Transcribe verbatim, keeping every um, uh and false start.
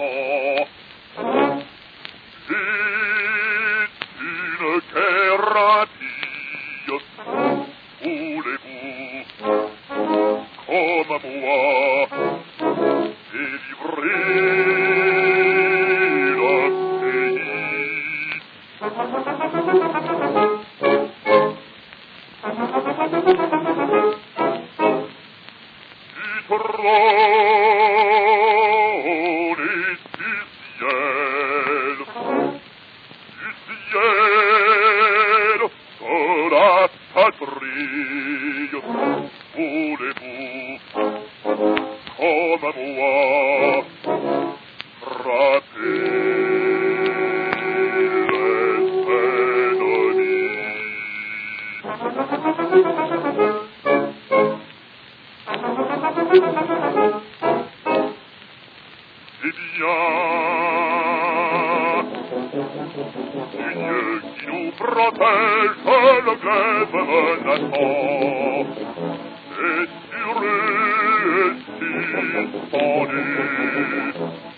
sang. C'est une guerre impie, voulez-vous, comme moi, délivrer le pays? Du trône et du ciel, du ciel de la patrie, voulez-vous, comme moi, frapper Eh bien, du Dieu qui nous protège le glaive menaçant, et sur eux est suspendu